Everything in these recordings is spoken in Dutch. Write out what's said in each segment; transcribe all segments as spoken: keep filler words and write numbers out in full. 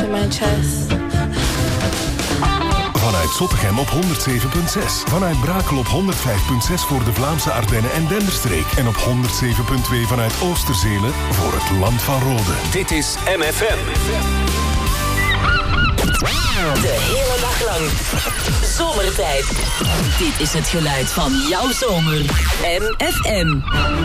to my chest. Vanuit Zottegem op honderd zeven komma zes. Vanuit Brakel op honderd vijf komma zes voor de Vlaamse Ardennen en Denderstreek. En op honderd zeven komma twee vanuit Oosterzelen voor het Land van Rode. Dit is M F M. De hele dag lang. Zomertijd. Dit is het geluid van jouw zomer. M F M.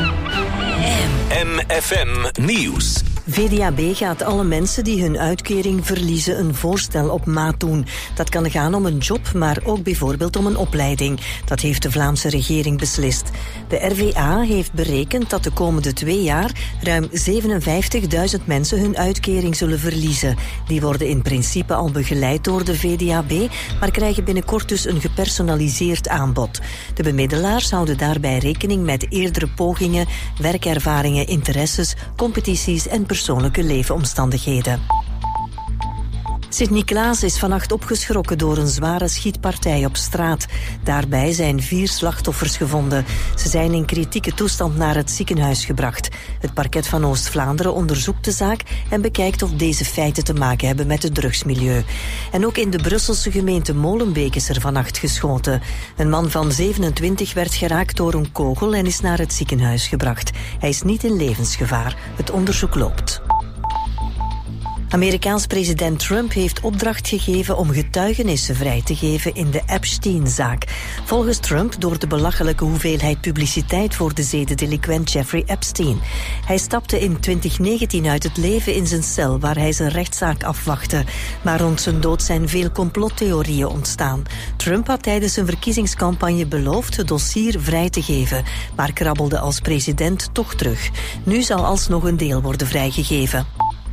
M F M Nieuws. V D A B gaat alle mensen die hun uitkering verliezen een voorstel op maat doen. Dat kan gaan om een job, maar ook bijvoorbeeld om een opleiding. Dat heeft de Vlaamse regering beslist. De R V A heeft berekend dat de komende twee jaar ruim zevenenvijftigduizend mensen hun uitkering zullen verliezen. Die worden in principe al begeleid door de V D A B, maar krijgen binnenkort dus een gepersonaliseerd aanbod. De bemiddelaars houden daarbij rekening met eerdere pogingen, werkervaringen, interesses, competities en persoonlijke leefomstandigheden. Sint-Niklaas is vannacht opgeschrokken door een zware schietpartij op straat. Daarbij zijn vier slachtoffers gevonden. Ze zijn in kritieke toestand naar het ziekenhuis gebracht. Het parket van Oost-Vlaanderen onderzoekt de zaak en bekijkt of deze feiten te maken hebben met het drugsmilieu. En ook in de Brusselse gemeente Molenbeek is er vannacht geschoten. Een man van zevenentwintig werd geraakt door een kogel en is naar het ziekenhuis gebracht. Hij is niet in levensgevaar. Het onderzoek loopt. Amerikaans president Trump heeft opdracht gegeven om getuigenissen vrij te geven in de Epstein-zaak. Volgens Trump door de belachelijke hoeveelheid publiciteit voor de zedendelinquent Jeffrey Epstein. Hij stapte in twintig negentien uit het leven in zijn cel waar hij zijn rechtszaak afwachtte. Maar rond zijn dood zijn veel complottheorieën ontstaan. Trump had tijdens zijn verkiezingscampagne beloofd het dossier vrij te geven, maar krabbelde als president toch terug. Nu zal alsnog een deel worden vrijgegeven.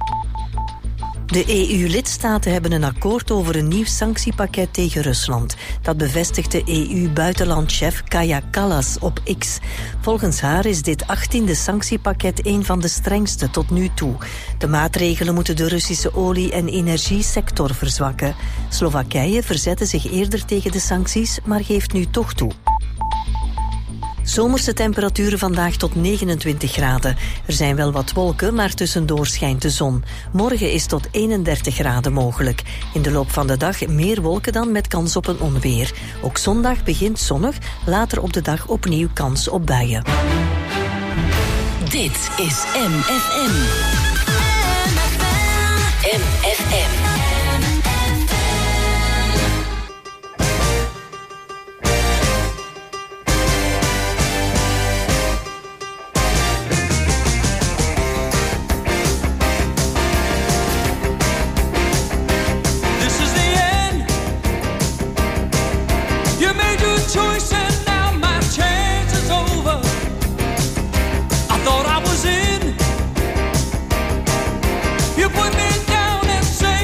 De E U-lidstaten hebben een akkoord over een nieuw sanctiepakket tegen Rusland. Dat bevestigt de E U-buitenlandchef Kaja Kallas op X. Volgens haar is dit achttiende sanctiepakket een van de strengste tot nu toe. De maatregelen moeten de Russische olie- en energiesector verzwakken. Slowakije verzette zich eerder tegen de sancties, maar geeft nu toch toe. Zomerse temperaturen vandaag tot negenentwintig graden. Er zijn wel wat wolken, maar tussendoor schijnt de zon. Morgen is tot eenendertig graden mogelijk. In de loop van de dag meer wolken dan met kans op een onweer. Ook zondag begint zonnig, later op de dag opnieuw kans op buien. Dit is M F M. M F M. Choice and now my chance is over. I thought I was in. You put me down and said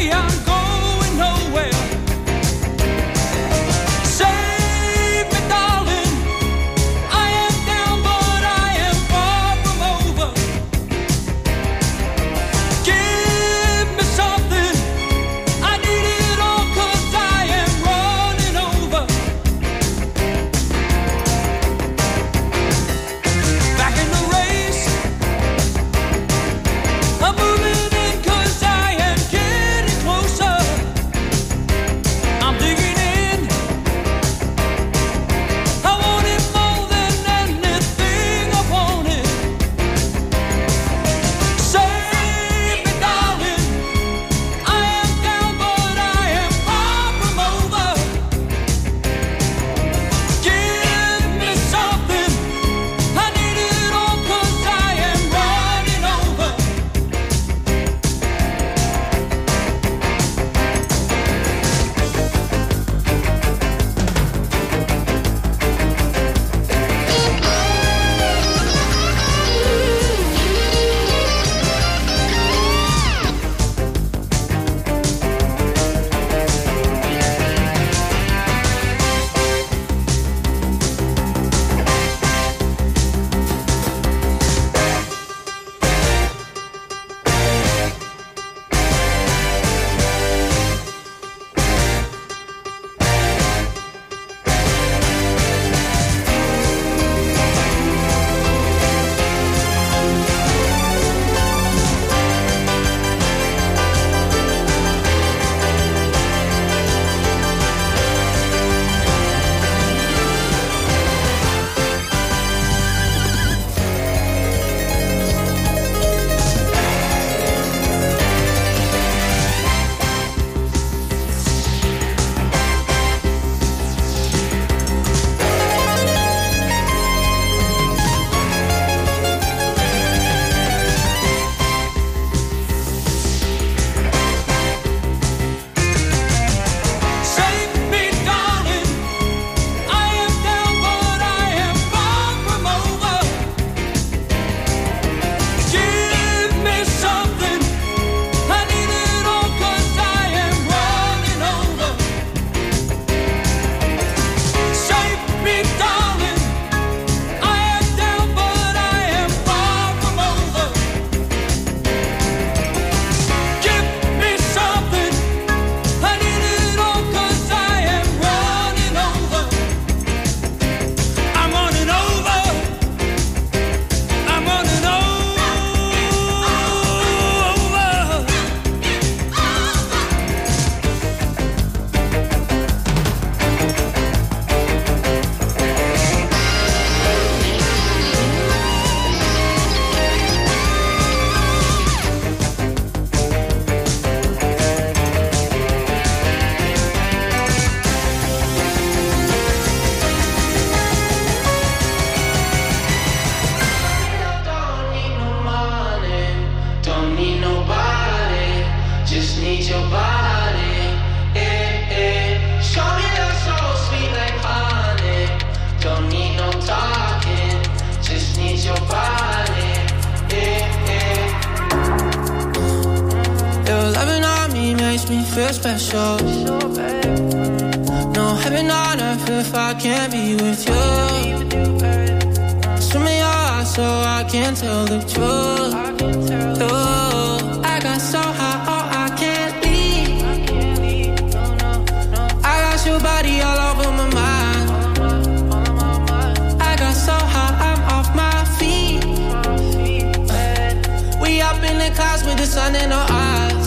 body. Eh, eh. Show me love so sweet like honey. Don't need no talking, just need your body. Eh, eh. Your loving on me makes me feel special. No heaven on earth if I can't be with you. Swim in your eyes so I can tell the truth. Ooh, I got so high, oh I can't leave. I got your body all over my mind. I got so high, I'm off my feet. We up in the clouds with the sun in our eyes.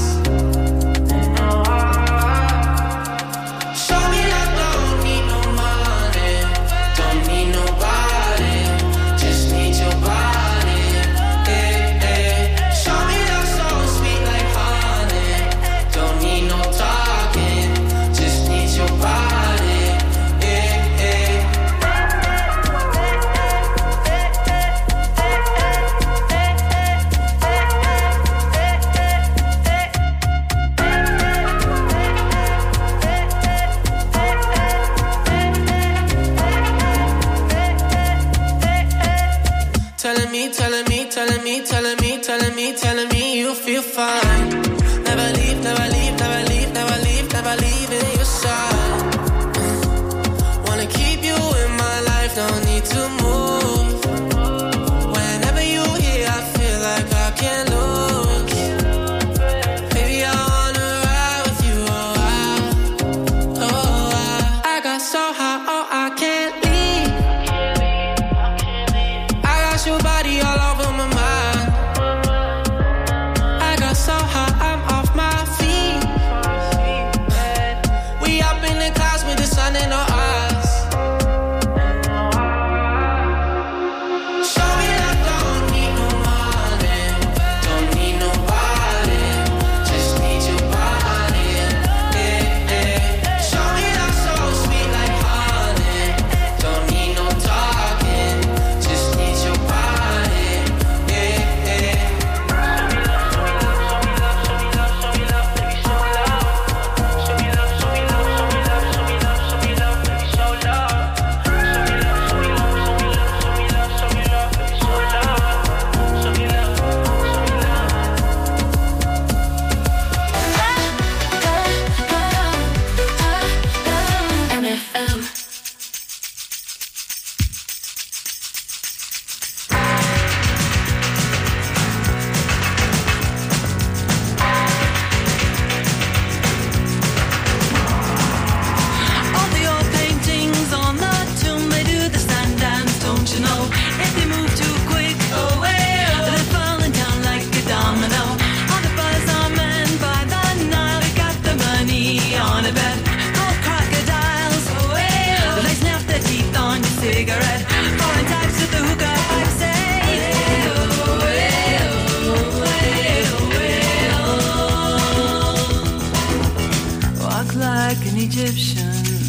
Telling me, telling me, telling me, telling me, telling me, telling me you feel fine. Never leave, never leave, never leave, never leave, never leave in your side. Wanna keep you in my life, don't need to move. Whenever you here, I feel like I can't lose. Baby, I wanna ride with you, oh I, oh I. I got so high, oh I can't leave. I got your body all over my mind. I got so high, I'm off my feet. We up in the clouds with the sun in our eyes. Show me that don't need no money, don't need nobody, just need your body. Eh, eh. Show me that so sweet like honey, don't need no talking, just need your body. Eh, eh. All the old paintings on the tomb, they do the stand dance, don't you know? If they move too quick, oh well, they're falling down like a domino. All the buzz are men by the Nile, we got the money on a bet. Gold crocodiles, oh well, they snap their teeth on your cigarette. Foreign types with the hookah pipe say, oh well, oh well, walk like an Egyptian.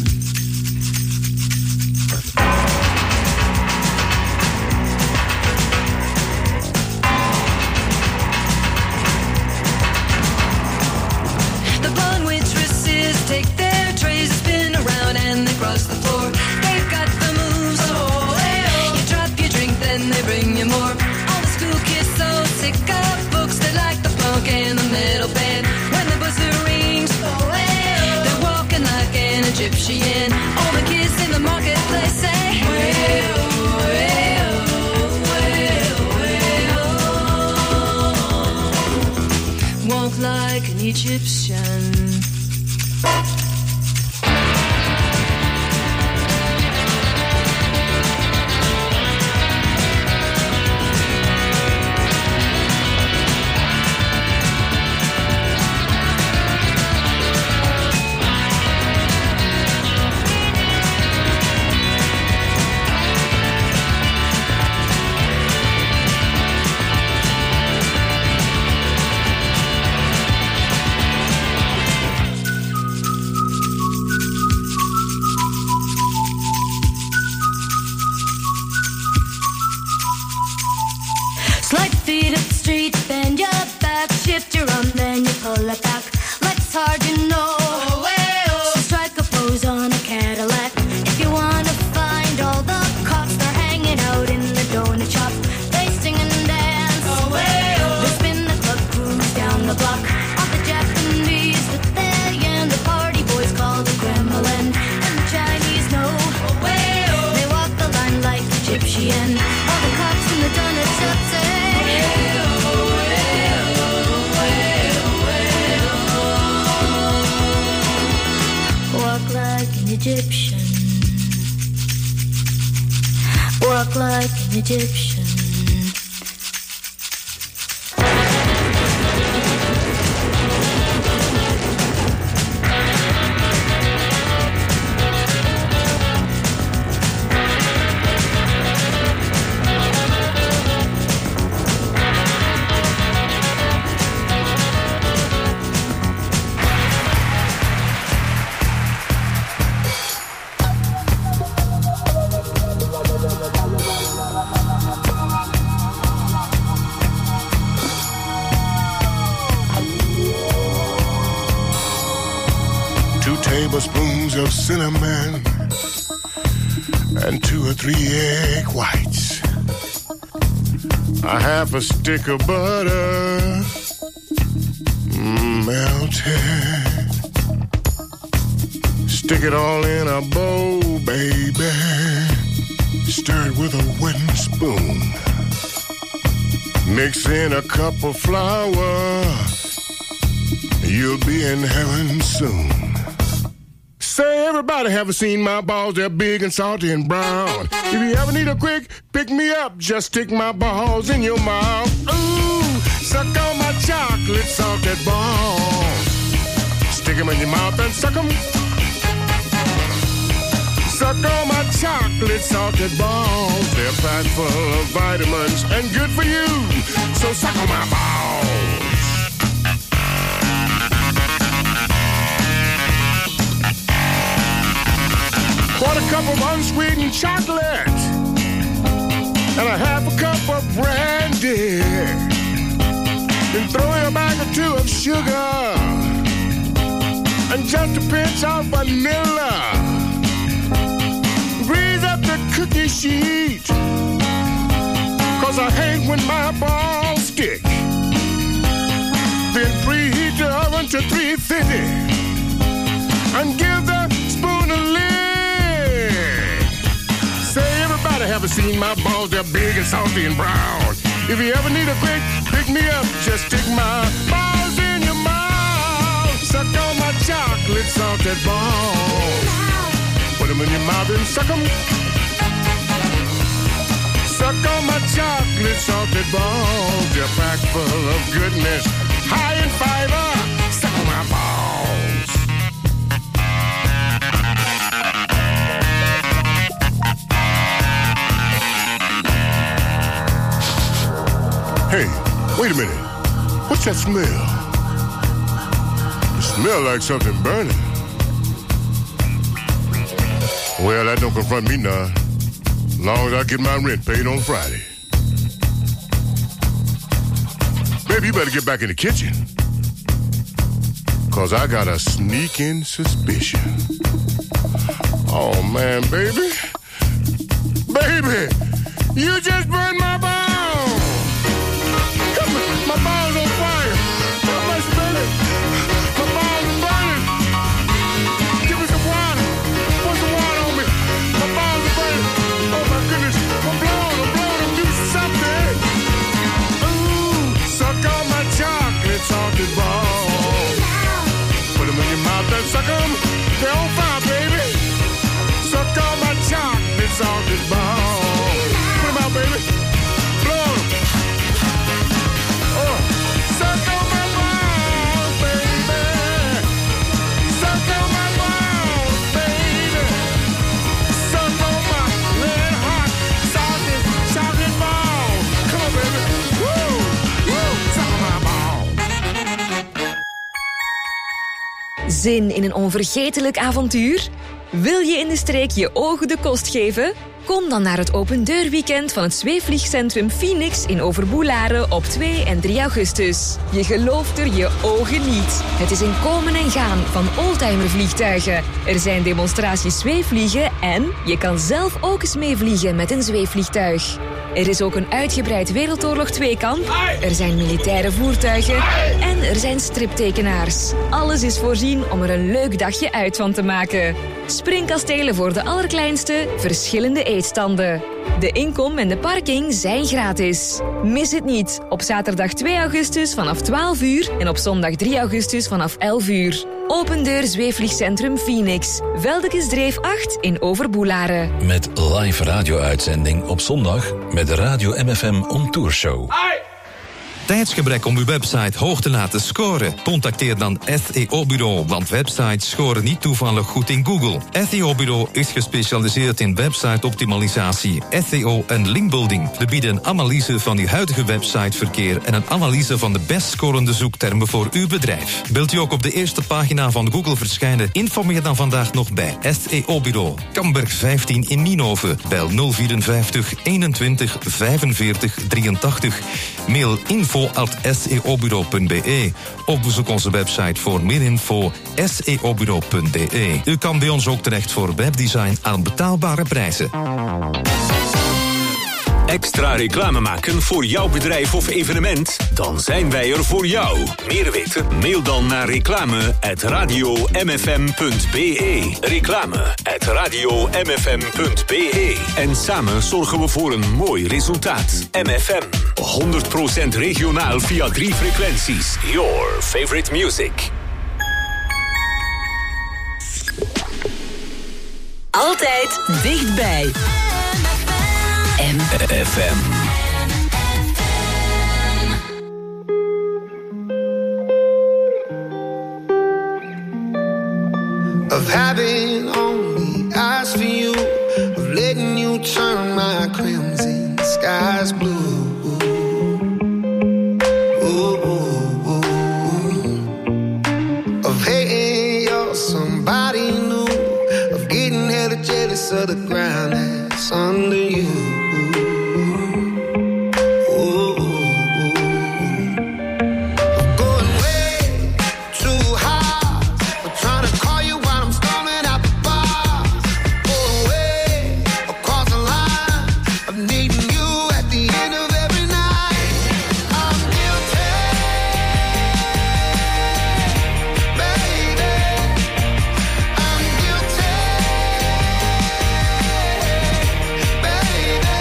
The blonde waitresses take their trays, spin around and they cross the floor. They've got the moves, oh well. You drop your drink, then they bring you more. All the school kids so sick of books, they like the punk and the metal band. When the buzzer rings, oh well, they're walking like an Egyptian. All the kids in the marketplace say, well, well, well, well. Walk like an Egyptian. Slide feet up the street, bend your back, shift your arm, then you pull it back. Legs hard, Egyptian. Walk like an Egyptian. Tablespoons of cinnamon and two or three egg whites, a half a stick of butter melted. Stick it all in a bowl, baby. Stir it with a wooden spoon. Mix in a cup of flour. You'll be in heaven soon. Say, everybody haven't seen my balls, they're big and salty and brown. If you ever need a quick pick-me-up, just stick my balls in your mouth. Ooh, suck on my chocolate salted balls. Stick them in your mouth and suck them. Suck on my chocolate salted balls. They're packed full of vitamins and good for you. So suck on my balls. Quarter cup of unsweetened chocolate and a half a cup of brandy. Then throw in a bag or two of sugar and just a pinch of vanilla. Grease up the cookie sheet, cause I hate when my balls stick. Then preheat the oven to three fifty and give the spoon a lick. Say, everybody haven't seen my balls, they're big and salty and brown. If you ever need a quick pick-me-up, just stick my balls in your mouth. Suck on my chocolate salted balls. Put them in your mouth and suck them. Suck on my chocolate salted balls. They're packed full of goodness, high in fiber. Suck on my balls. Hey, wait a minute. What's that smell? It smells like something burning. Well, that don't confront me none. As long as I get my rent paid on Friday. Baby, you better get back in the kitchen. Cause I got a sneaking suspicion. Oh, man, baby. Baby, you just burned my balls. My balls on fire. How much, baby? My balls are burning. Give me some water. Put some water on me. My balls are burning. Oh, my goodness. I'm blowing. I'm blowing. I'm doing something. Ooh, suck on my chocolate salted balls. Put them in your mouth and suck them. They're on fire, baby. Suck on my chocolate salted balls. Put them out, baby. Blow them. Zin in een onvergetelijk avontuur? Wil je in de streek je ogen de kost geven? Kom dan naar het opendeurweekend van het zweefvliegcentrum Phoenix in Overboelaren op twee en drie augustus. Je gelooft er je ogen niet. Het is een komen en gaan van oldtimervliegtuigen. Er zijn demonstraties zweefvliegen en je kan zelf ook eens meevliegen met een zweefvliegtuig. Er is ook een uitgebreid Wereldoorlog twee-kamp. Er zijn militaire voertuigen. En er zijn striptekenaars. Alles is voorzien om er een leuk dagje uit van te maken. Springkastelen voor de allerkleinste, verschillende eetstanden. De inkom en de parking zijn gratis. Mis het niet. Op zaterdag twee augustus vanaf twaalf uur en op zondag drie augustus vanaf elf uur. Open Deur Zweefvliegcentrum Phoenix. Veldekesdreef acht in Overboelaren. Met live radio-uitzending op zondag met de Radio M F M On Tour Show. Tijdsgebrek om uw website hoog te laten scoren? Contacteer dan S E O-bureau, want websites scoren niet toevallig goed in Google. S E O-bureau is gespecialiseerd in website-optimalisatie, S E O en linkbuilding. We bieden een analyse van uw huidige websiteverkeer en een analyse van de best scorende zoektermen voor uw bedrijf. Wilt u ook op de eerste pagina van Google verschijnen? Informeer dan vandaag nog bij S E O-bureau. Kamberg vijftien in Nienhoven. Bel nul vierenvijftig eenentwintig vijfenveertig drieëntachtig. Mail info at s e o bureau punt b e of bezoek onze website voor meer info s e o bureau punt d e. U kan bij ons ook terecht voor webdesign aan betaalbare prijzen. Extra reclame maken voor jouw bedrijf of evenement? Dan zijn wij er voor jou. Meer weten? Mail dan naar reclame at radio m f m punt b e. Reclame at radio m f m punt b e. En samen zorgen we voor een mooi resultaat. M F M, honderd procent regionaal via drie frequenties. Your favorite music. Altijd dichtbij. M F M. Of having only eyes for you, of letting you turn my crimson skies blue. Ooh, ooh, ooh. Of hating you're somebody new, of getting hella jealous of the ground that's under you. Baby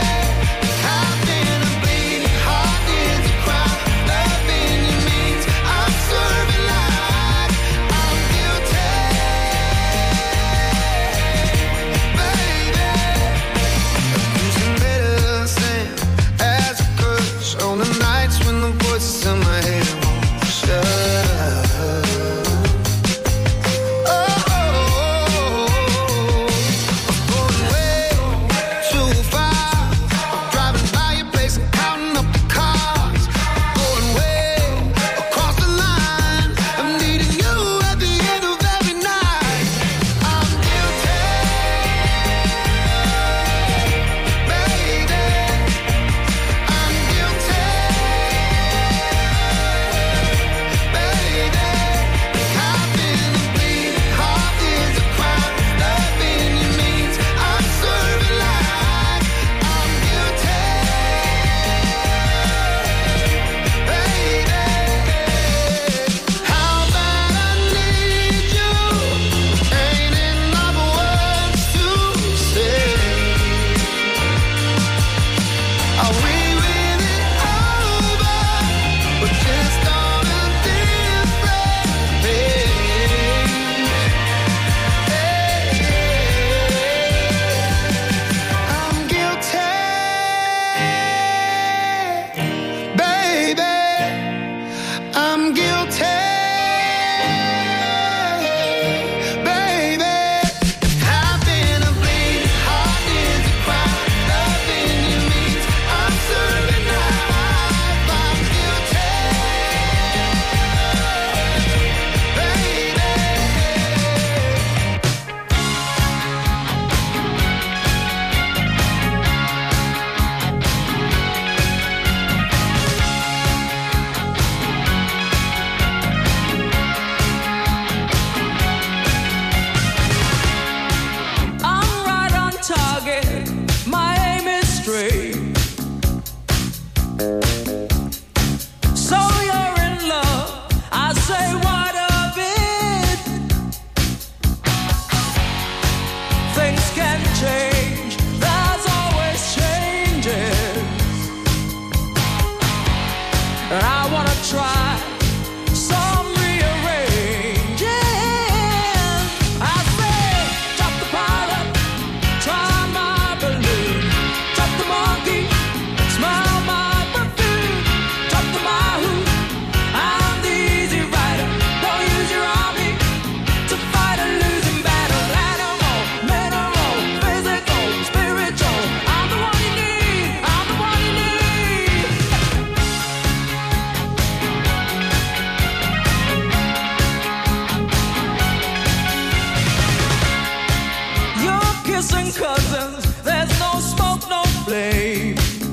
kissing cousins. There's no smoke, no flame.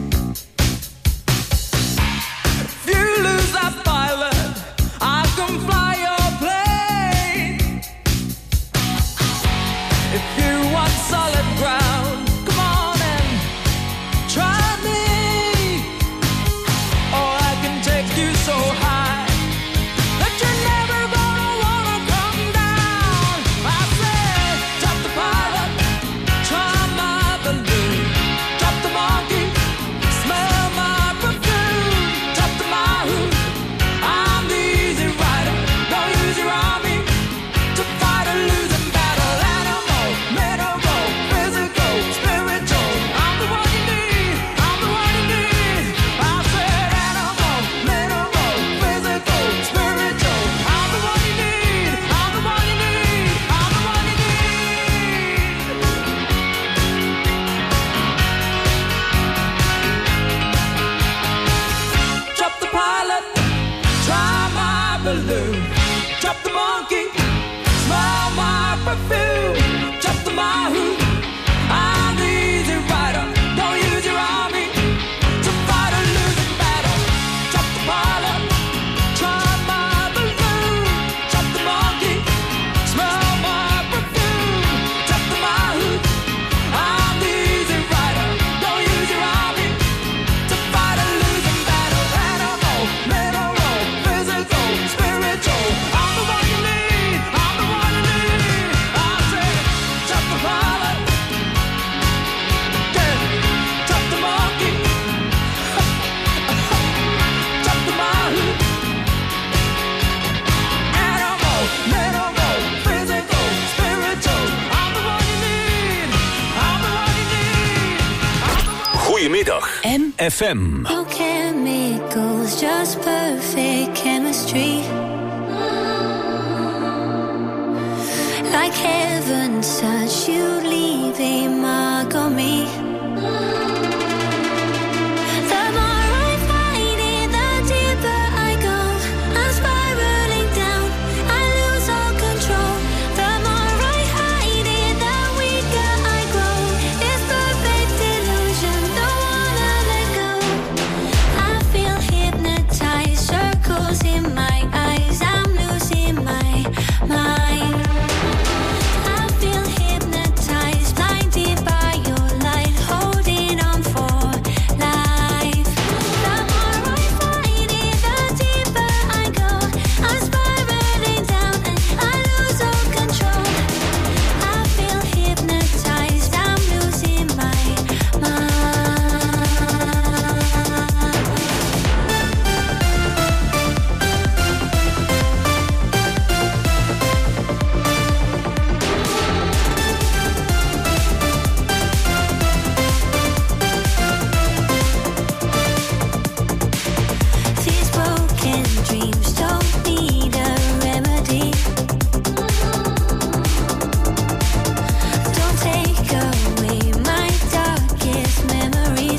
If you lose that pilot, I can fly your plane. If you want solid ground, come on and try me. Or I can take you so high that you're never gonna wanna come down. I said, drop the pilot, try my balloon. Drop the monkey, smell my perfume. Drop the Mahu, I'm the easy rider. Don't use your army to fight a losing battle. Animal, mineral, physical, spiritual. I'm the one you need, I'm the one you need. I said animal, mineral, physical, spiritual. I'm the one you need, I'm the one you need, I'm the one you need. Drop the pilot, try my balloon. Drop the monkey, smell my perfume. Drop the Mahu, I'm the easy rider. Don't use your army to fight a losing battle. Drop the pilot, try my balloon. Drop the monkey, smell my perfume. Drop the Mahu, I'm the easy rider. Don't use your army to fight a losing battle. Animal, mineral, physical, spiritual. I'm the one you need, I'm the one you need. I said, drop the pilot, yeah. Drop the monkey, drop the Mahu. Animal, mineral, physical, spiritual. I'm the one you need, I'm the one you need. Goedemiddag. M. F M. No chemicals, just perfect chemistry. Like heaven's touch, you leave a mark on me. The more I fight it, the deeper I go. I'm spiraling down, I lose all control. The more I hide it, the weaker I grow. It's perfect illusion, don't wanna let go. I feel hypnotized, circles in my eyes. I'm losing my mind. I feel hypnotized, blinded by your light, holding on for life. The more I fight it, the deeper I go. I'm spiraling down and I lose all control. I feel hypnotized, I'm losing my mind. These broken dreams don't need a remedy. Don't take away my darkest memories.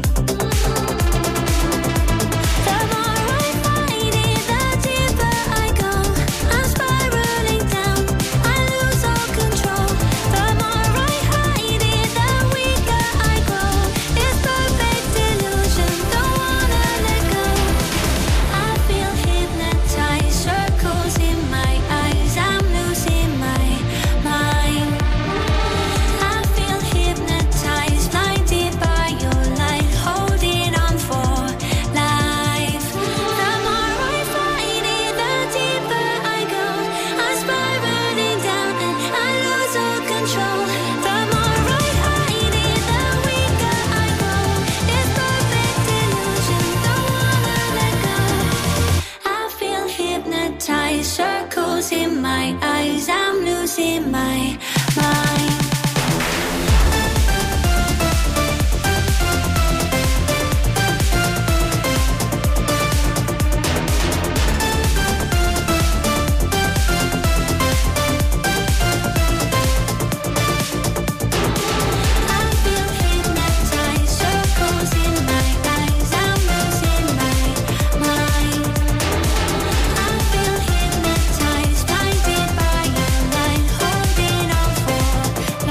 The more I fight it, the deeper I go. I'm spiraling down, I lose all control. The more I hide it, the weaker I grow. It's perfect illusion, don't wanna let go. I feel hypnotized, circles in my eyes. I'm losing my mind. I feel hypnotized, blinded by your light, holding on for life. The more I fight it, the deeper I go. I'm spiraling down and I lose all control. The more I hide it, the weaker I grow. It's perfect illusion, don't wanna let go. I feel hypnotized, circles in my eyes. I'm losing my mind. I feel hypnotized, circles in my eyes. I'm losing my mind. I feel hypnotized, blinded by your light, holding on for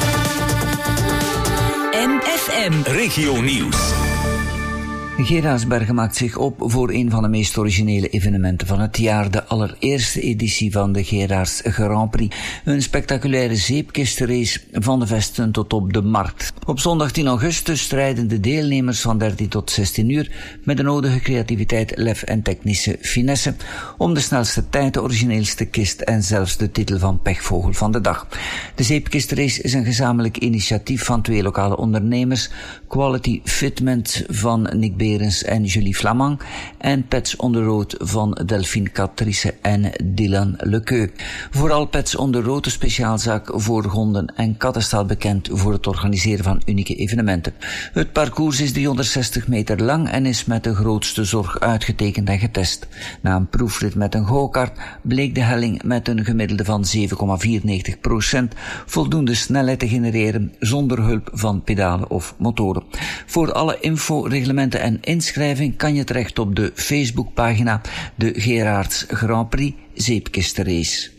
M. Regio Nieuws. Geraardsbergen maakt zich op voor een van de meest originele evenementen van het jaar, de allereerste editie van de Geraards Grand Prix. Een spectaculaire zeepkistenrace van de vesten tot op de markt. Op zondag tien augustus strijden de deelnemers van dertien tot zestien uur met de nodige creativiteit, lef en technische finesse om de snelste tijd, de origineelste kist en zelfs de titel van pechvogel van de dag. De zeepkistenrace is een gezamenlijk initiatief van twee lokale ondernemers, Quality Fitment van Nick Berens en Julie Flamand en Pets on the Road van Delphine Catrice en Dylan Lequeux. Vooral Pets on the Road, de speciaalzaak voor honden en katten, staat bekend voor het organiseren van unieke evenementen. Het parcours is driehonderdzestig meter lang en is met de grootste zorg uitgetekend en getest. Na een proefrit met een go-kart bleek de helling met een gemiddelde van zeven komma vierennegentig procent voldoende snelheid te genereren zonder hulp van pedalen of motoren. Voor alle info, reglementen en inschrijving kan je terecht op de Facebookpagina de Geraards Grand Prix Zeepkistenrace.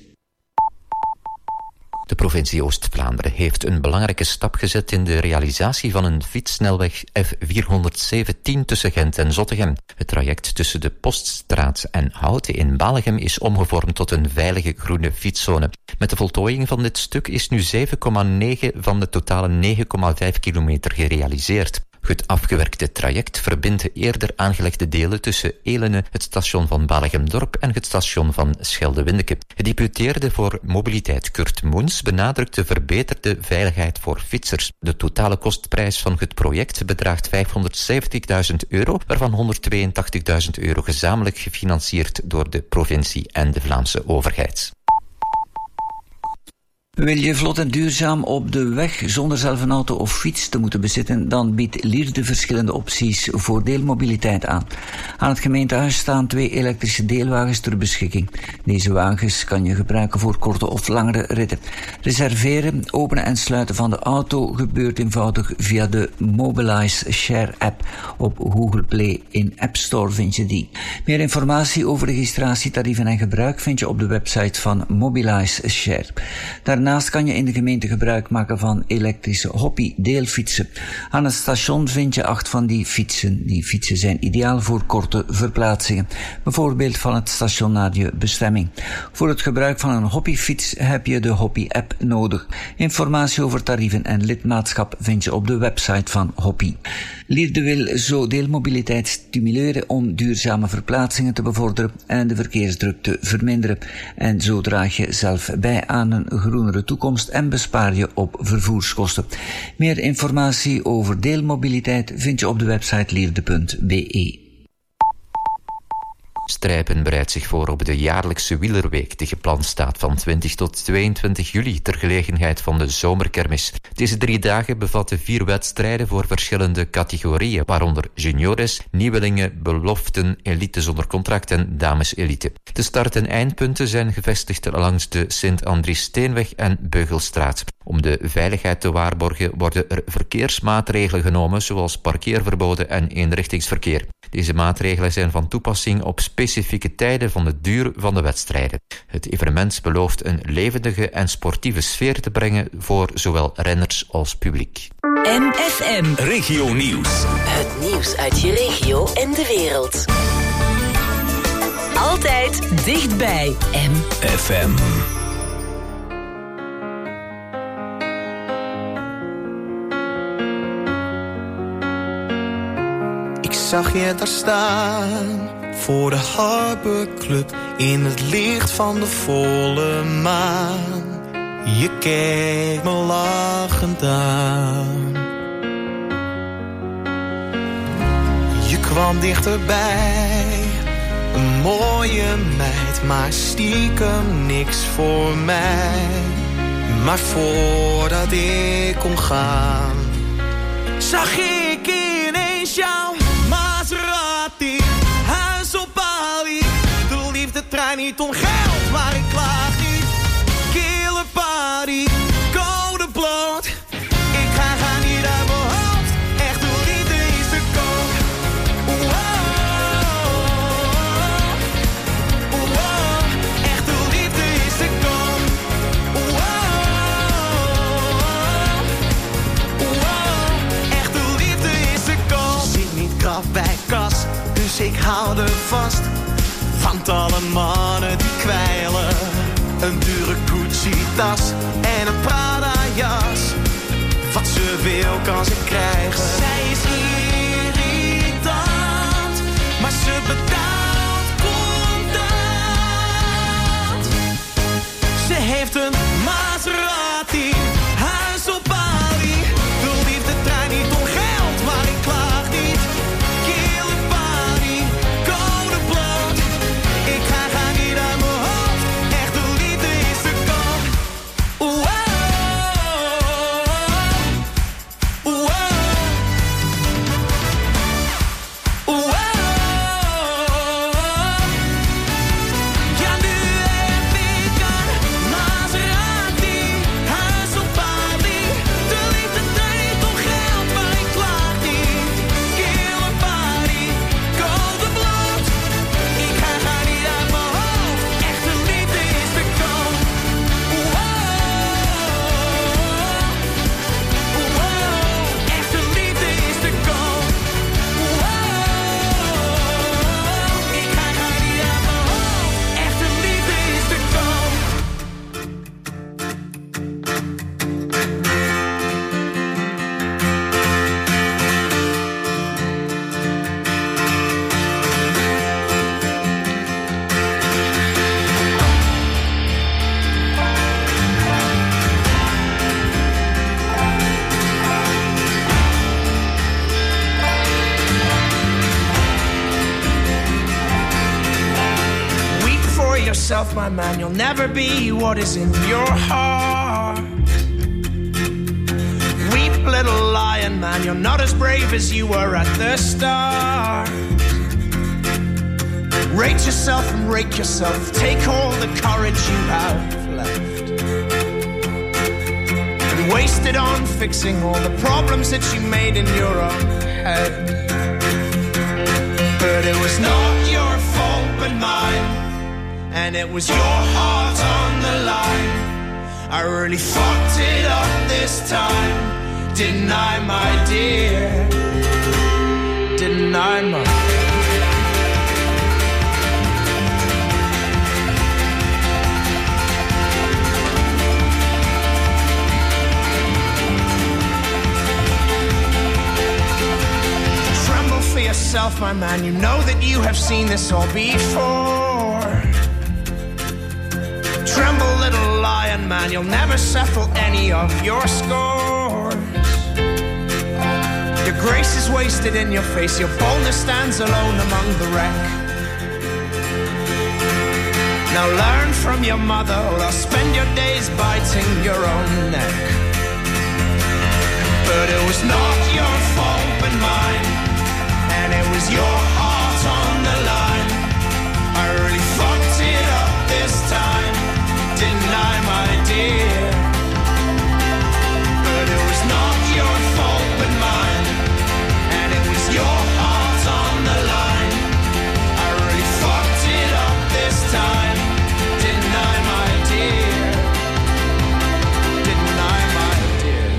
De provincie Oost-Vlaanderen heeft een belangrijke stap gezet in de realisatie van een fietssnelweg F vierhonderdzeventien tussen Gent en Zottegem. Het traject tussen de Poststraat en Houten in Balegem is omgevormd tot een veilige groene fietszone. Met de voltooiing van dit stuk is nu zeven komma negen van de totale negen komma vijf kilometer gerealiseerd. Het afgewerkte traject verbindt de eerder aangelegde delen tussen Elene, het station van Balegem-Dorp en het station van Schelde-Windeke. Gedeputeerde voor mobiliteit Kurt Moens benadrukt de verbeterde veiligheid voor fietsers. De totale kostprijs van het project bedraagt vijfhonderdzeventigduizend euro, waarvan honderdtweeëntachtigduizend euro gezamenlijk gefinancierd door de provincie en de Vlaamse overheid. Wil je vlot en duurzaam op de weg zonder zelf een auto of fiets te moeten bezitten, dan biedt Lierde verschillende opties voor deelmobiliteit aan. Aan het gemeentehuis staan twee elektrische deelwagens ter beschikking. Deze wagens kan je gebruiken voor korte of langere ritten. Reserveren, openen en sluiten van de auto gebeurt eenvoudig via de Mobilize Share app. Op Google Play in App Store vind je die. Meer informatie over registratie, tarieven en gebruik vind je op de website van Mobilize Share. Daarnaast kan je in de gemeente gebruik maken van elektrische hoppy-deelfietsen. Aan het station vind je acht van die fietsen. Die fietsen zijn ideaal voor korte verplaatsingen, bijvoorbeeld van het station naar je bestemming. Voor het gebruik van een hoppyfiets heb je de Hoppy-app nodig. Informatie over tarieven en lidmaatschap vind je op de website van Hoppy. Lierde wil zo deelmobiliteit stimuleren om duurzame verplaatsingen te bevorderen en de verkeersdruk te verminderen. En zo draag je zelf bij aan een groenere toekomst en bespaar je op vervoerskosten. Meer informatie over deelmobiliteit vind je op de website lierde punt b e. Strijpen bereidt zich voor op de jaarlijkse wielerweek die gepland staat van twintig tot tweeëntwintig juli ter gelegenheid van de zomerkermis. Deze drie dagen bevatten vier wedstrijden voor verschillende categorieën, waaronder juniores, nieuwelingen, beloften, elite zonder contract en dameselite. De start- en eindpunten zijn gevestigd langs de Sint-Andries-Steenweg en Beugelstraat. Om de veiligheid te waarborgen worden er verkeersmaatregelen genomen, zoals parkeerverboden en eenrichtingsverkeer. Deze maatregelen zijn van toepassing op specifieke tijden van de duur van de wedstrijden. Het evenement belooft een levendige en sportieve sfeer te brengen voor zowel renners als publiek. M F M. Regio Nieuws. Het nieuws uit je regio en de wereld. Altijd dichtbij. M F M. Ik zag je daar staan voor de Harbor Club in het licht van de volle maan. Je keek me lachend aan. Je kwam dichterbij, een mooie meid, maar stiekem niks voor mij. Maar voordat ik kon gaan, zag ik ineens jouw Maserati, huis op Bali. De liefde draait niet om geld, maar ik klaag niet. Killer party, code bloot. Ik ga, ga niet uit mijn hoofd. Echt, de liefde is te koop. Wow, wow. Echt, de liefde is te koop. Wow, wow. Echt, de liefde. vast. Want alle mannen die kwijlen. Een dure Gucci-tas en een Prada-jas. Wat ze wil kan ze krijgen. Zij is irritant, maar ze betaalt contant. Ze heeft een Maserati, huis op Bali. De liefde draait niet om geld, maar ik klaag niet. Kille party, code blond. Ik ga haar niet uit mijn hoofd. Echte liefde is te koop. Wow. My man, you'll never be what is in your heart. Weep, little lion man, you're not as brave as you were at the start. Rate yourself and rake yourself, take all the courage you have left and waste it on fixing all the problems that you made in your own head. But it was not your fault but mine. And it was your heart on the line. I really fucked it up this time. Didn't I, my dear? Didn't I, my Tremble for yourself, my man. You know that you have seen this all before. Tremble, little lion man, you'll never settle any of your scores. Your grace is wasted in your face, your boldness stands alone among the wreck. Now learn from your mother, or I'll spend your days biting your own neck. But it was not your fault but mine, and it was your heart on the line. I really fucked it up this time. Didn't I, my dear? But it was not your fault but mine, and it was your heart on the line. I really fucked it up this time. Didn't I, my dear? Didn't I, my dear?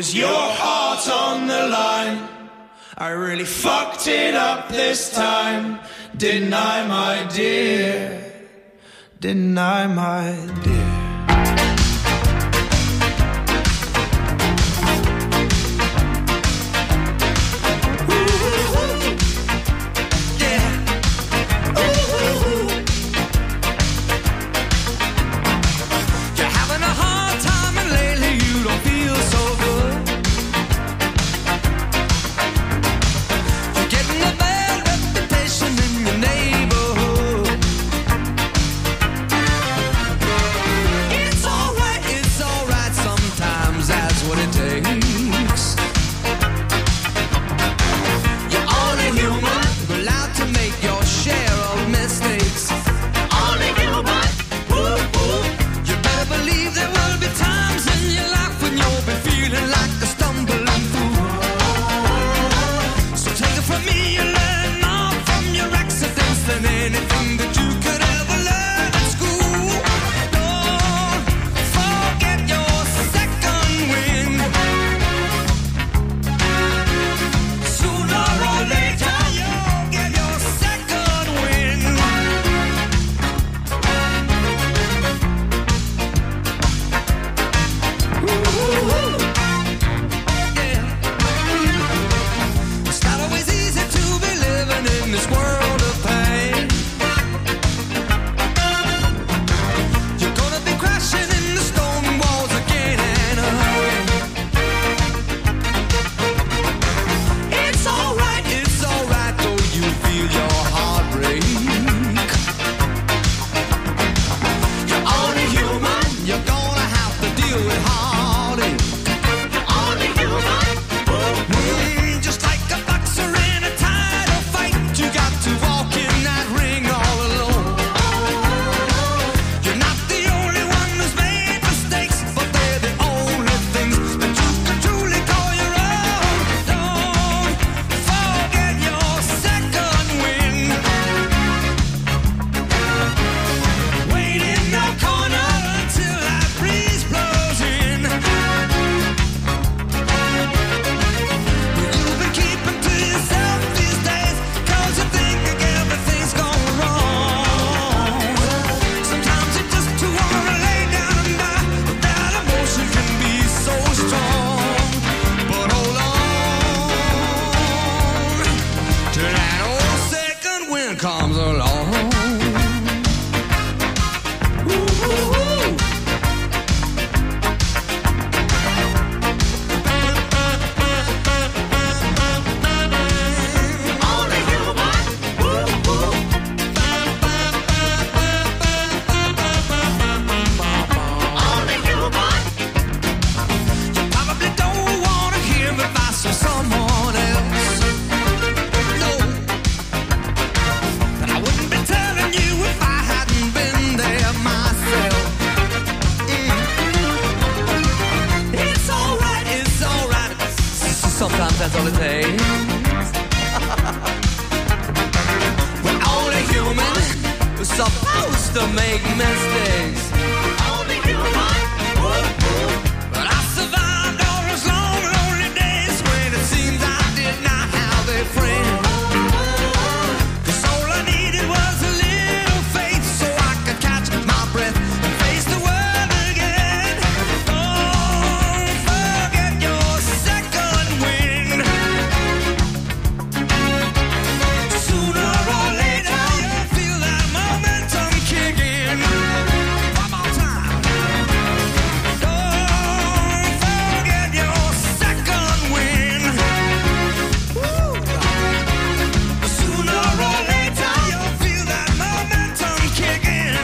was your heart on the line. I really fucked it up this time, didn't I, my dear? Didn't I, my dear? that's all it takes. We're only human, we're supposed to make mistakes. Only human. But I survived all those long, lonely days when it seems I did not have a friend. 'Cause all I needed was a little faith so I could catch my breath and face the world again. Don't forget your second wind. Sooner or later you'll feel that momentum kicking. One more time. Don't forget your second wind. Woo. Sooner or later you'll feel that momentum kicking.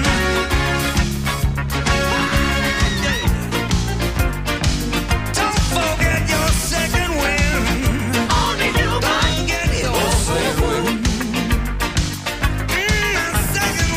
Don't forget your second wind. Only you can get your second wind. Mm, that second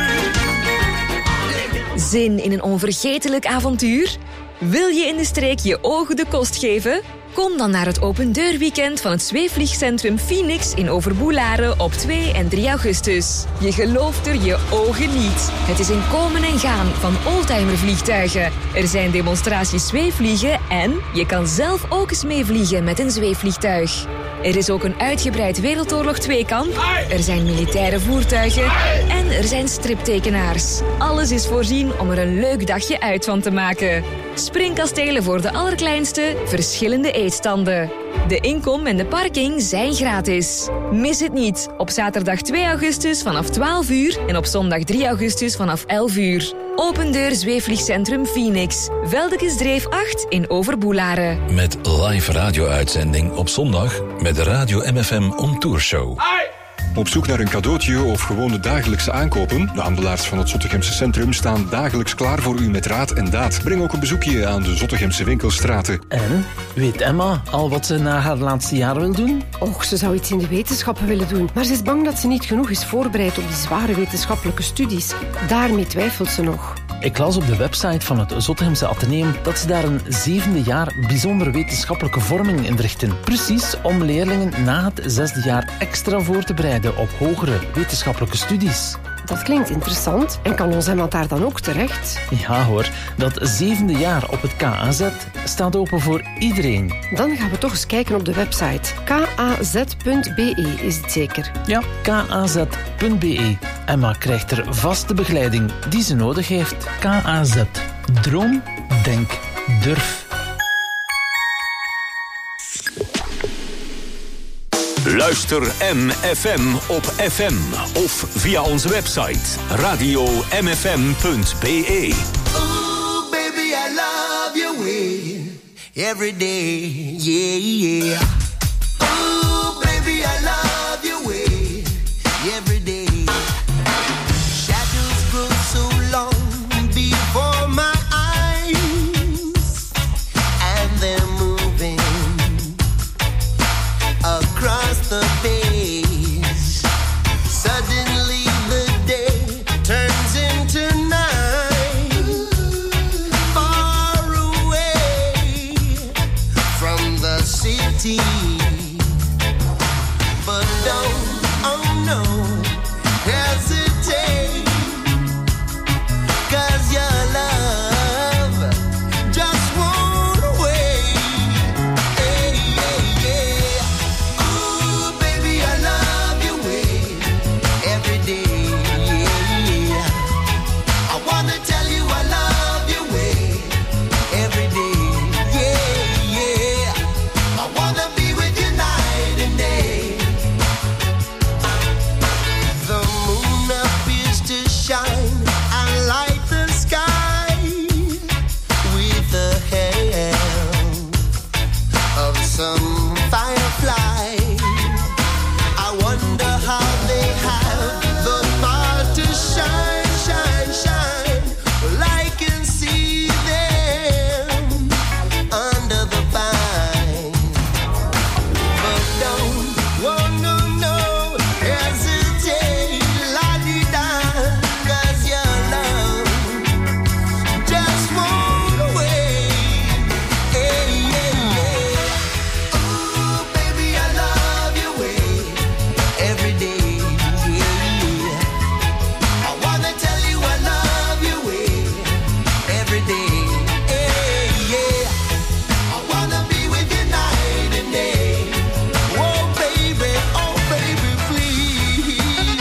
wind. Zin in een onvergetelijk avontuur? Wil je in de streek je ogen de kost geven? Kom dan naar het opendeurweekend van het zweefvliegcentrum Phoenix in Overboelaren op twee en drie augustus. Je gelooft er je ogen niet. Het is een komen en gaan van oldtimervliegtuigen. Er zijn demonstraties zweefvliegen en je kan zelf ook eens meevliegen met een zweefvliegtuig. Er is ook een uitgebreid Wereldoorlog twee-kamp. Er zijn militaire voertuigen. En er zijn striptekenaars. Alles is voorzien om er een leuk dagje uit van te maken. Springkastelen voor de allerkleinste, verschillende eetstanden. De inkom en de parking zijn gratis. Mis het niet. Op zaterdag twee augustus vanaf twaalf uur en op zondag drie augustus vanaf elf uur. Opendeur Zweefvliegcentrum Phoenix. Veldekesdreef acht in Overboelaren. Met live radio-uitzending op zondag met de Radio M F M On Tour Show. Op zoek naar een cadeautje of gewoon de dagelijkse aankopen? De handelaars van het Zottegemse centrum staan dagelijks klaar voor u met raad en daad. Breng ook een bezoekje aan de Zottegemse winkelstraten. En, weet Emma al wat ze na haar laatste jaar wil doen? Och, ze zou iets in de wetenschappen willen doen. Maar ze is bang dat ze niet genoeg is voorbereid op die zware wetenschappelijke studies. Daarmee twijfelt ze nog. Ik las op de website van het Zottegemse Atheneum dat ze daar een zevende jaar bijzondere wetenschappelijke vorming inrichten. Precies om leerlingen na het zesde jaar extra voor te bereiden op hogere wetenschappelijke studies. Dat klinkt interessant. En kan ons Emma daar dan ook terecht? Ja hoor, dat zevende jaar op het K A Z staat open voor iedereen. Dan gaan we toch eens kijken op de website. k a z punt b e is het zeker? Ja, k a z punt b e. Emma krijgt er vaste begeleiding die ze nodig heeft. K A Z. Droom, denk, durf. Luister M F M op F M of via onze website radio m f m punt b e. Ooh, baby, I love your way every day, yeah, yeah. Ooh, baby, I love your way every day. Shadows grow so long before my eyes, and they're moving across the page. Suddenly the day turns into night. Far away from the city. But don't, oh no, hesitate. 'Cause your love just won't wait. Hey, yeah, yeah. Ooh, baby, I love your way every day, yeah. I wanna tell you I love your way every day, yeah, yeah. I wanna be with you night and day. The moon appears to shine and light the sky with the help of some firefly. I wonder how they have the power to shine, shine, shine. Well, I can see them under the pine. But don't, oh no, no, hesitate, la-di-da, 'cause your love just won't wait. Hey, yeah, yeah. Ooh, baby, I love your way every day, yeah. I wanna tell you I love your way every day, hey, yeah. I wanna be with you night and day. Oh, baby, oh, baby, please.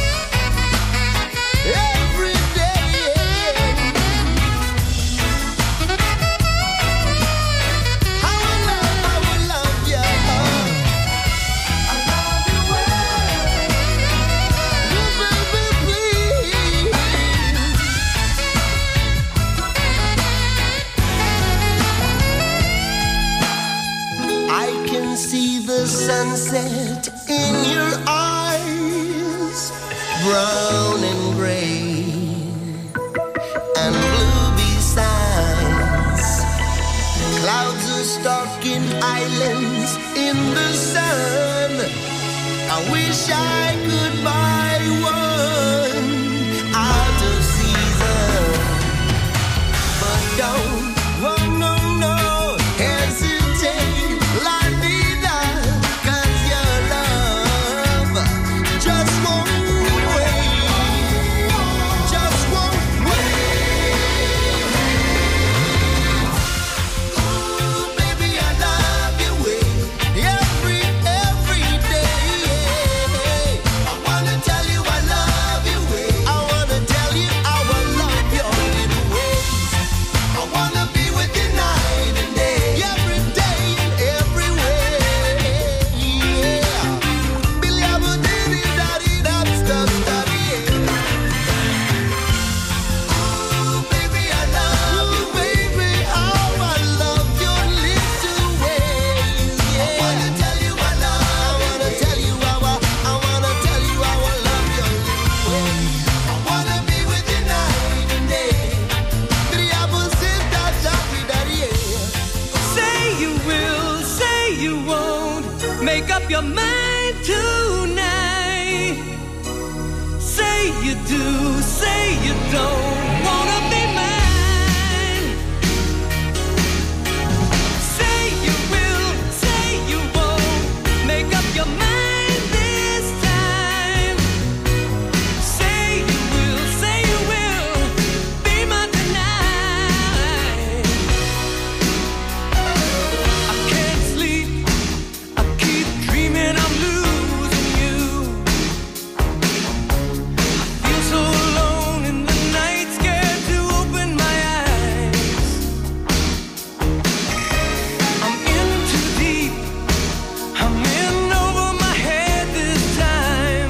Every day. I will love, I will love you. I love you well. Oh, baby, please. I can see the sunset in your eyes, brown and gray and blue besides. Clouds are stalking islands in the sun. I wish I could buy one out of season, but don't, oh no, no, hesitate. make up your mind tonight. Say you do, say you don't wanna be mine. Say you will, say you won't. Make up your mind this time. Say you will, say you will. Be mine tonight. I can't sleep. I keep dreaming I'm losing you. I feel so alone in the night, scared to open my eyes. I'm in too deep. I'm in over my head this time.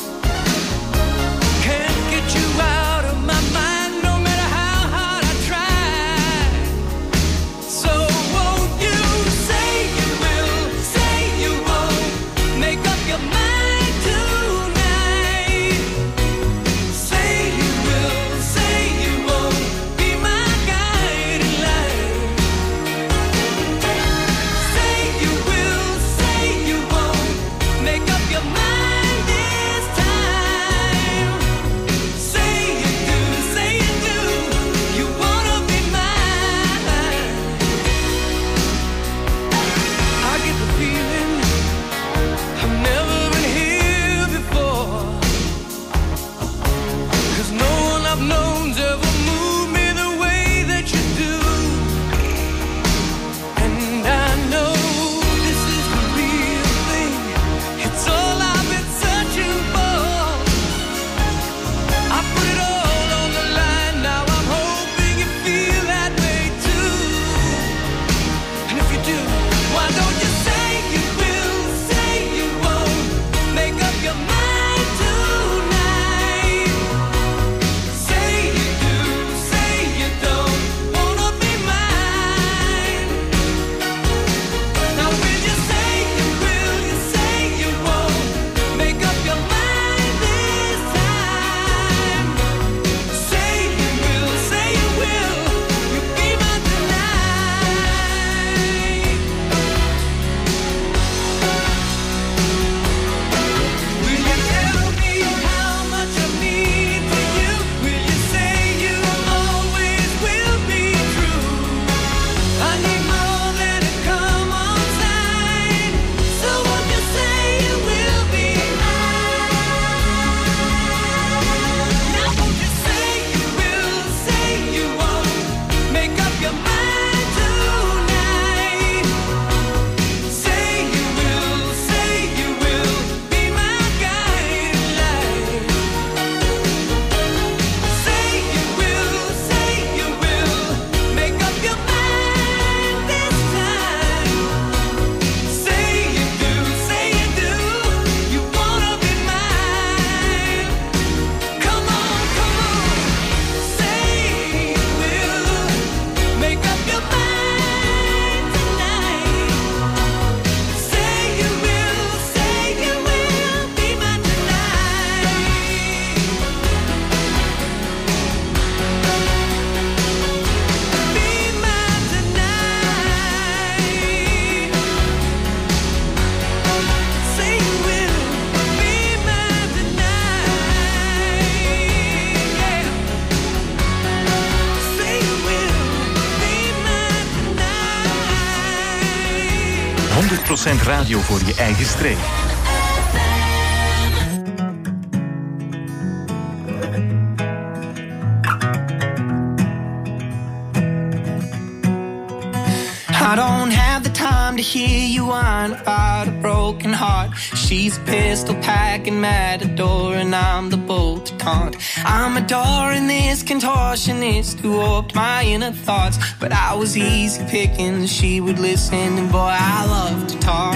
Can't get you out of my mind, no matter how hard I try. So won't you say you will, say you won't. Make up your mind tonight. Say you will, say you won't. Be my guiding light. Say you will, say you won't. Make up your mind this time. Say you do, say you do. You wanna be mine. I get the feeling I've never been here before. 'Cause no one I've known's ever moved me the way that you do. And I know this is the real thing. It's all I've been searching for. I put it all on the line. Now I'm hoping you feel that way too. And if you do, why don't you say you will, say you won't. Make up your mind tonight. Say you do, say you don't wanna be mine. Now will you say you will, you say you won't. Make up your mind this time. Say you will, say you will. You be mine tonight. Will you tell me how much I mean to you? Will you say you always will be true? I need more than a come on sign. So won't you say you will be mine? Now won't you say you will, say you won't. Make up your mind tonight. Say you will, say you will. Be my guiding light. Say you will, say you will. Make up your mind this time. Say you do, say you do. You wanna be mine. Come on, come on. Say you will. Make up your mind tonight. Say you will, say you will. Be mine tonight. Be mine tonight. Say you will. Be mine tonight. Yeah. Say you will. Be mine tonight. honderd procent radio voor je eigen streek. I don't have the time to hear you whine about a broken heart. She's a pistol packing matador and I'm the bolt to taunt. I'm adoring this contortionist who warped my inner thoughts. But I was easy picking, she would listen, and boy, I love to talk.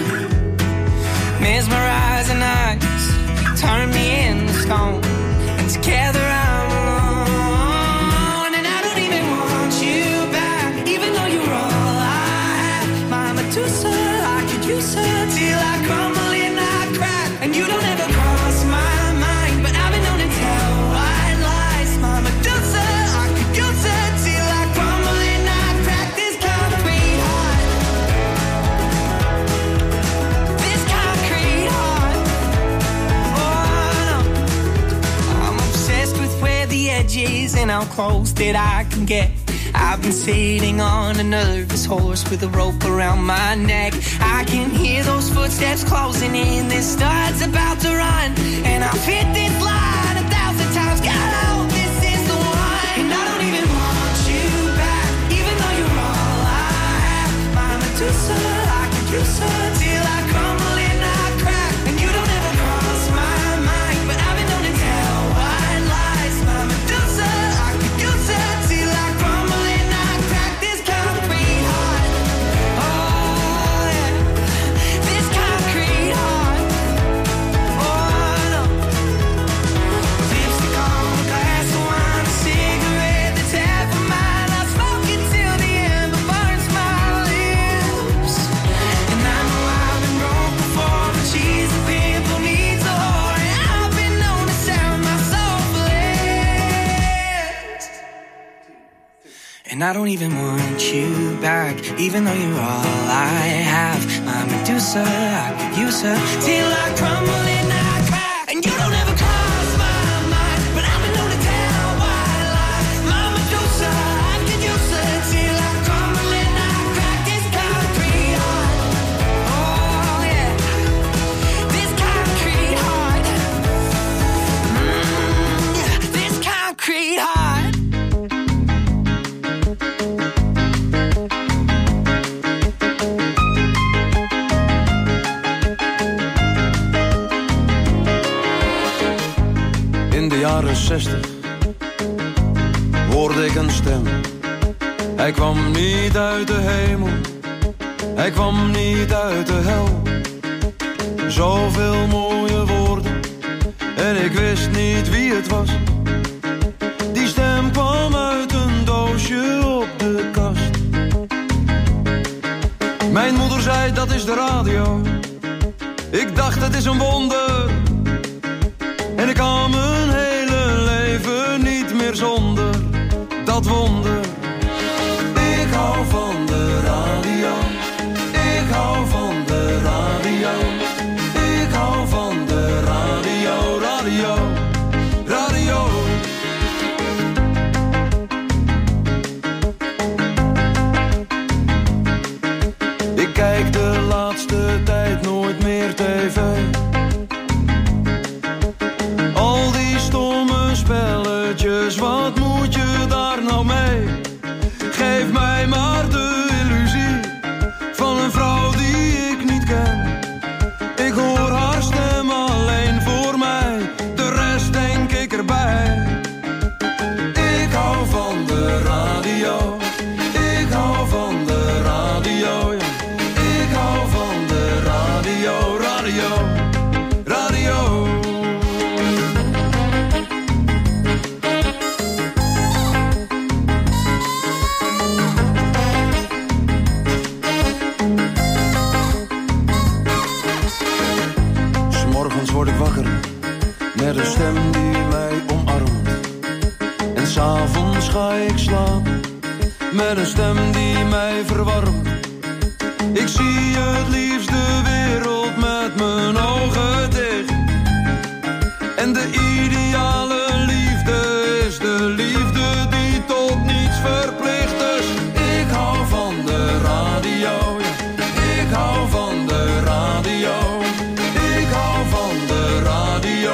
Mesmerizing eyes turn me into stone, and together I'm alone. And I don't even want you back, even though you're all I have. My Medusa, I could use her till I crumble and I crack. And you don't ever cross my mind, but I've been known to tell white lies. My Medusa, I could use her till I crumble and I crack. This concrete heart. gauges and how close that I can get. I've been sitting on a nervous horse with a rope around my neck. I can hear those footsteps closing in, this star's about to run. And I've hit this line a thousand times, God, I hope this is the one. And I don't even want you back, even though you're all I have. My Medusa, I could use her till I crumble and I crack. And you don't ever cross my mind, but I've been known to tell white lies. My Medusa, I could use her till I crumble and I crack. This concrete heart, oh yeah, this concrete heart, oh no. Lipstick on a glass of wine, a cigarette that's half of mine. I smoke it till the ember burns my lips. And I know I've been broke before, but she's a pimple, needs a whore. And I've been known to sound my soul flesh. And I don't even want you back, even though you're all I have. My Medusa, I could use her till I crumble and I crack. And you don't ever cross my mind, but I've been known to tell white lies. My Medusa, I could use her till I crumble and I crack. This concrete heart, oh yeah, this concrete heart, mm, yeah, this concrete heart. In de jaren zestig hoorde ik een stem. Hij kwam niet uit de hemel, hij kwam niet uit de hel. Zoveel mooie woorden en ik wist niet wie het was. Die stem kwam uit een doosje op de kast. Mijn moeder zei dat is de radio. Ik dacht het is een wonder. En ik kan mijn hele leven niet meer zonder dat wonder. Ik hou van de radio. Ik hou van de radio. Ik hou van de radio, radio, radio. Ik kijk de laatste tijd nooit meer tv. Al die stomme spelletjes, wat moet je daar nou mee? Geef mij maar de illusie van een vrouw die ik niet ken. Ik hoor haar stem alleen voor mij, de rest denk ik erbij. Ik hou van de radio, ik hou van de radio, ja. Ik hou van de radio, radio, radio. Word ik wakker met een stem die mij omarmt. En s'avonds ga ik slapen met een stem die mij verwarmt. Ik zie het liefst de wereld met mijn ogen dicht. En de ideale liefde is de liefde die tot niets verplicht. Dus ik hou van de radio, ja. Ik hou van de radio. Ik hou van de radio.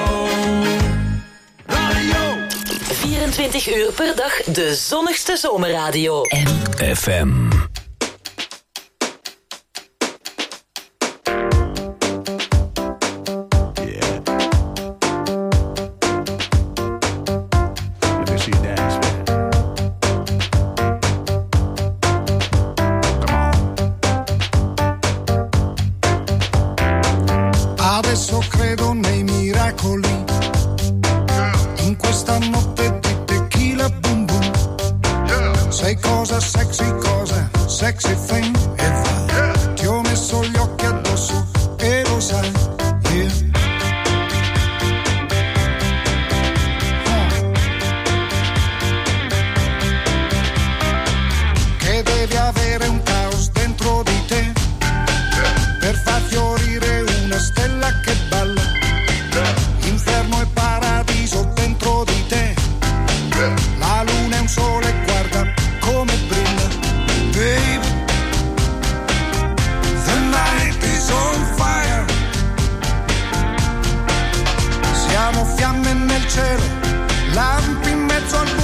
Radio. vierentwintig uur per dag de zonnigste zomerradio. M F M. Adesso credo nei miracoli, in questa notte di tequila boom boom. Sei cosa sexy, cosa sexy thing, e vai. Ti ho messo gli occhi addosso e lo sai, yeah. Che devi avere un caos dentro di te per far fiorire una stella che balla. Inferno e paradiso dentro di te. fiamme nel cielo, lampi in mezzo al buio.